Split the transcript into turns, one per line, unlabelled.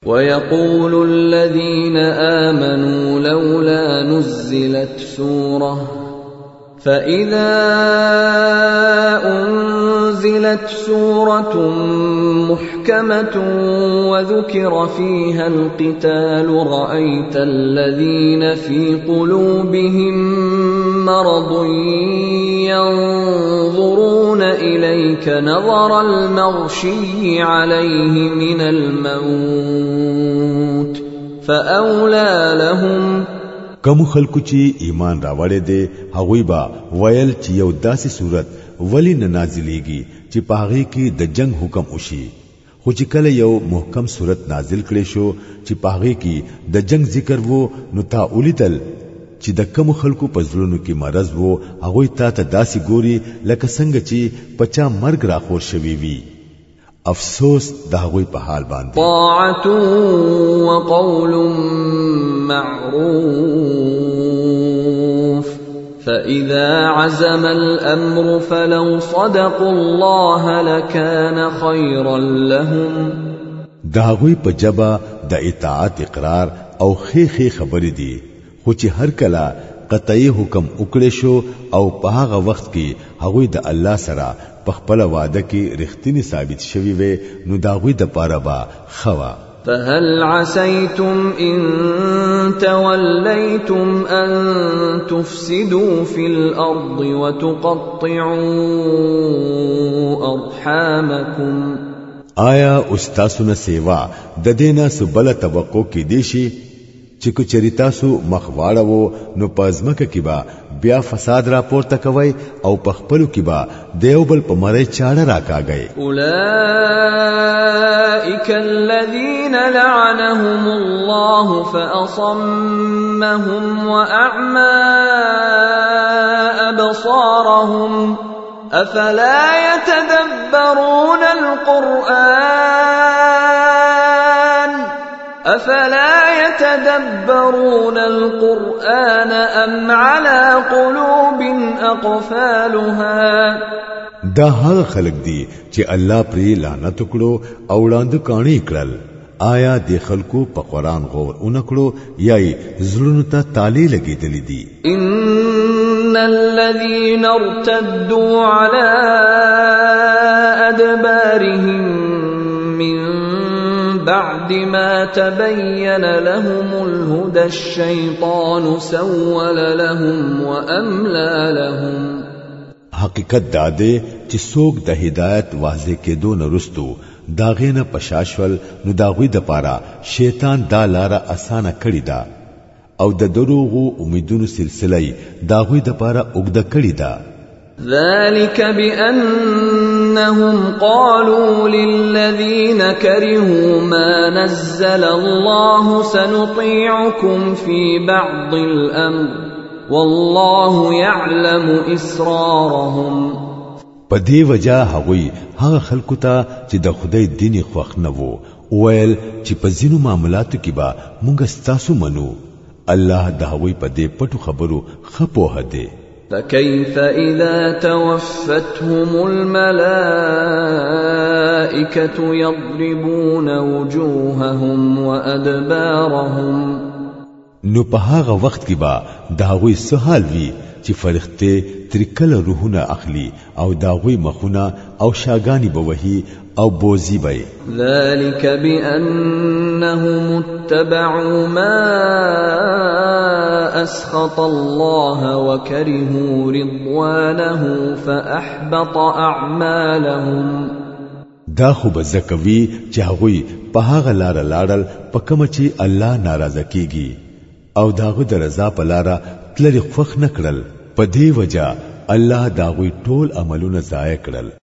ويقول الذين آمنوا لولا نزلت سورة فإذا أنزلت سورة محكمة وذكر فيها القتال رأيت الذين في قلوبهم مرض ينظرون إليك نظر المغشي عليه من الموت فأولى لهم.
کم خلکو چې ایمان راوړې دي هغوی با ویل چې یو داسې صورت ولی نه نازلېږي چې پاغي کې د جنگ حکم وشي، خو چې کله یو محکم صورت نازل کړي شو چې پاغي کې د جنگ ذکر وو نو تا اولیدل چې د کم خلکو په زړونو کې مرض وو هغوی ته داسې ګوري لکه څنګه چې پچا مرګ راخور شوی وي. افسوس د هغوی په حال باندې.
طاعت وقول معروف فإذا عزم الأمر فلو صدقوا الله لكان خيرا لهم.
د هغوی په جبا د اطاعت اقرار او خې خبرې دي، خو چې هر کله قطعی حکم وکړي شو او په هغه وخت کې هغوی د الله سره په خپل وعده کې رښتینی ثابت شوي وي نو دا غوی د پاره با خوا.
فهل عسيتم إن توليتم أن تفسدوا في الأرض وتقطعوا أرحامكم.
آیا استاسونه سیوا د دینه سبل توقع کې دیشي چې کو چریتاسو مخواړو نو پزمکه کې با بیا فساد را پورته کوي او په خپلو کې با دیوبل په مړی چاړه راکاږي.
اولئک الذین لعنهم الله فاصمهم واعمى ابصارهم افلا يتدبرون القرآن أم على قلوب أقفالها.
دا هغه خلق دي چې الله پرې لعنت وکړو او وړاندې کانی کړل. آیا د خلکو په قرآن غور اونکړو یا زړونو ته تالی لګېدلې دي؟
ان الذين ارتدوا على ادبارهم من بعد ما تبين لهم الهدى الشيطان سول لهم واملى لهم.
حقیقت دا دی چې څوک د هدایت واضح کېدو نه رستو داغینه پشاشول نو داغوی د پاره شیطان دا لاره اسانه کړی دا او د دروغو امیدونو سلسله داغوی د پاره اوږده کړی دا.
ذلك بأنهم قالوا للذين كرهوا ما نزل الله سنطيعكم في بعض الأمر والله يعلم إسرارهم.
په دې وجہ هغوی هغه خلکو ته چې د خدای دین خوښ نه وو ویل چې په ځینو معاملاتو کې به مونږ ستاسو منو. الله د هغوی په دې پټو خبرو خپوه دی.
فكيف إذا توفتهم الملائكة يضربون وجوههم وأدبارهم.
نو په هغه وخت کې با داوی سهال وی چې فرښتې ترکل روحونه اخلي او داوی مخونه او شاګانی بوهي او بوزي بي.
ذلك بأنهم اتبعوا ما أسخط الله وكرهوا رضوانه فأحبط أعمالهم.
دا خو بزکوي چې هغوی په هغه لار لاړل په کوم چې الله ناراضه کیږي او داغه د رضا په لار تلری خوښ نکړل. په دې وجہ الله داغوی ټول عملونه ضایع کړل.